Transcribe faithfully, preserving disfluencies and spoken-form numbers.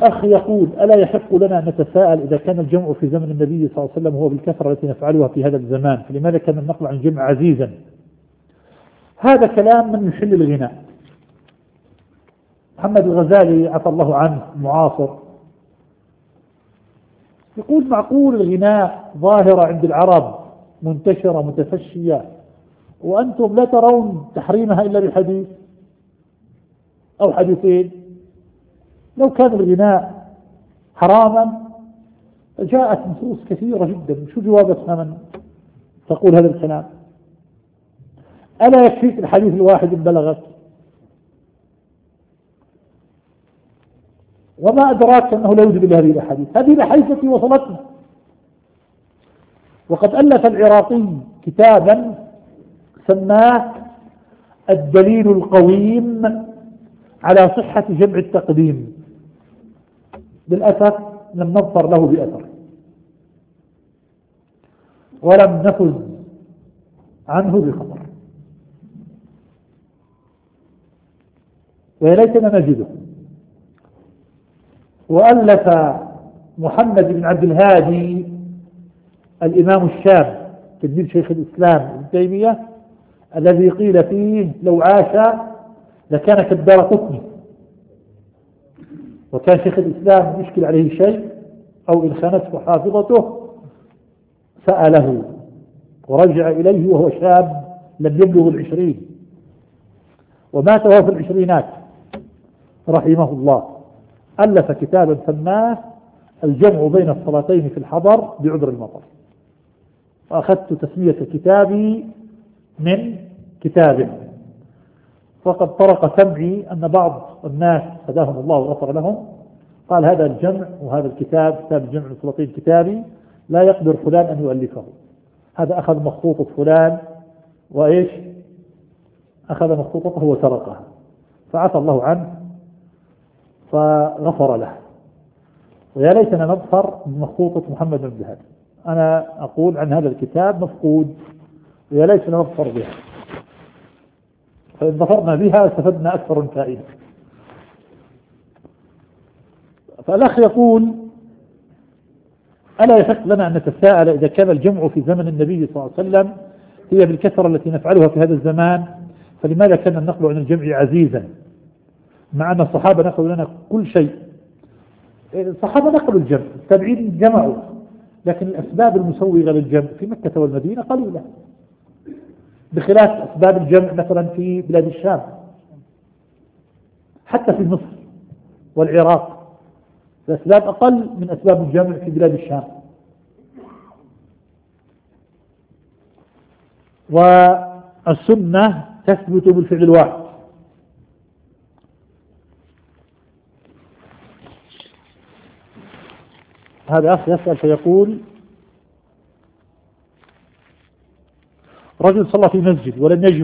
الأخ يقول: ألا يحق لنا أن نتساءل إذا كان الجمع في زمن النبي صلى الله عليه وسلم هو بالكثرة التي نفعلها في هذا الزمان، فلماذا كان النقل عن الجمع عزيزا؟ هذا كلام من يحل الغناء. محمد الغزالي عفى الله عنه معاصر يقول: معقول الغناء ظاهرة عند العرب منتشرة متفشية وأنتم لا ترون تحريمها إلا بحديث أو حديثين؟ لو كان الغناء حراما جاءت نصوص كثيرة جدا، شو جوابتها من تقول هذا الكلام؟ ألا يكفيك الحديث الواحد إن بلغك؟ وما أدراك أنه لا يوجد إلا هذه الأحاديث، هذه الأحاديث التي وصلتنا. وقد ألف العراقي كتابا سماه الدليل القويم على صحة جمع التقديم، للأسف لم نظفر له بأثر ولم نفز عنه بخبر، ويا ليتنا نجده. وألف محمد بن عبد الهادي الإمام الشاب تلميذ شيخ الإسلام ابن تيمية الذي قيل فيه لو عاش لكان كالدارقطني، وكان شيخ الإسلام يشكل عليه شيء أو إن خانته حافظته سأله ورجع إليه وهو شاب لم يبلغ العشرين، ومات وهو في العشرينات رحمه الله. ألف كتابا سماه الجمع بين الصلاتين في الحضر بعذر المطر، وأخذت تسمية كتابي من كتابه، وقد طرق سمعي أن بعض الناس هداهم الله وغفر لهم قال: هذا الجمع وهذا الكتاب كتاب الجمع بين الصلاتين كتابي لا يقدر فلان أن يؤلفه، هذا أخذ مخطوطة فلان وإيش أخذ مخطوطته وسرقها، فعفى الله عنه فغفر له. ويا ليتنا نظفر بمخطوطة محمد بن الهادي. أنا أقول عن هذا الكتاب مفقود، ويا ليتنا نظفر بها، فإن ظفرنا بها استفدنا أكثر من فائدة. فالأخ يقول: ألا يحق لنا أن نتساءل إذا كان الجمع في زمن النبي صلى الله عليه وسلم هي بالكثرة التي نفعلها في هذا الزمان، فلماذا كان النقل عن الجمع عزيزا مع أن الصحابة نقلوا لنا كل شيء؟ الصحابة نقلوا الجمع، التابعين جمعوا، لكن الأسباب المسوغة للجمع في مكة والمدينة قليلة، بخلاف أسباب الجمع مثلا في بلاد الشام، حتى في مصر والعراق الأسباب أقل من أسباب الجمع في بلاد الشام. والسنة تثبت بالفعل الواحد. هذا أخ يسأل فيقول: رجل صلى في مسجد ولم يجمع